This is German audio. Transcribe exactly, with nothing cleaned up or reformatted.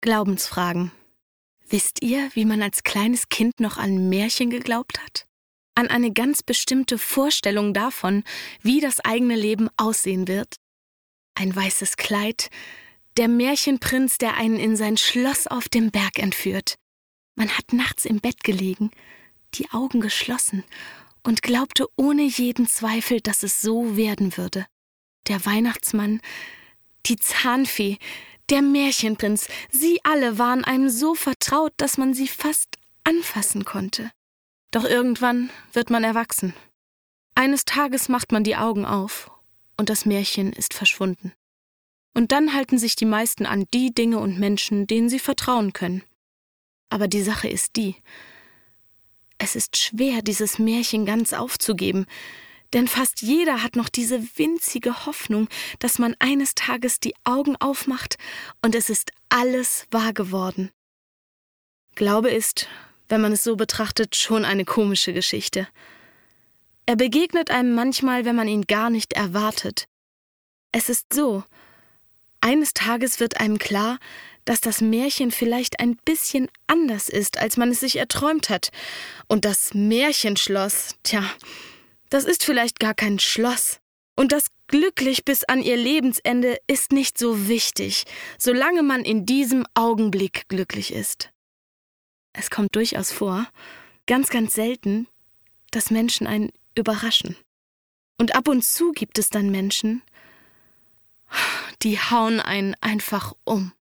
Glaubensfragen. Wisst ihr, wie man als kleines Kind noch an Märchen geglaubt hat? An eine ganz bestimmte Vorstellung davon, wie das eigene Leben aussehen wird? Ein weißes Kleid, der Märchenprinz, der einen in sein Schloss auf dem Berg entführt. Man hat nachts im Bett gelegen, die Augen geschlossen und glaubte ohne jeden Zweifel, dass es so werden würde. Der Weihnachtsmann, die Zahnfee, der Märchenprinz, sie alle waren einem so vertraut, dass man sie fast anfassen konnte. Doch irgendwann wird man erwachsen. Eines Tages macht man die Augen auf und das Märchen ist verschwunden. Und dann halten sich die meisten an die Dinge und Menschen, denen sie vertrauen können. Aber die Sache ist die: Es ist schwer, dieses Märchen ganz aufzugeben, denn fast jeder hat noch diese winzige Hoffnung, dass man eines Tages die Augen aufmacht und es ist alles wahr geworden. Glaube ist, wenn man es so betrachtet, schon eine komische Geschichte. Er begegnet einem manchmal, wenn man ihn gar nicht erwartet. Es ist so: Eines Tages wird einem klar, dass das Märchen vielleicht ein bisschen anders ist, als man es sich erträumt hat. Und das Märchenschloss, tja, das ist vielleicht gar kein Schloss. Und das glücklich bis an ihr Lebensende ist nicht so wichtig, solange man in diesem Augenblick glücklich ist. Es kommt durchaus vor, ganz, ganz selten, dass Menschen einen überraschen. Und ab und zu gibt es dann Menschen, die hauen einen einfach um.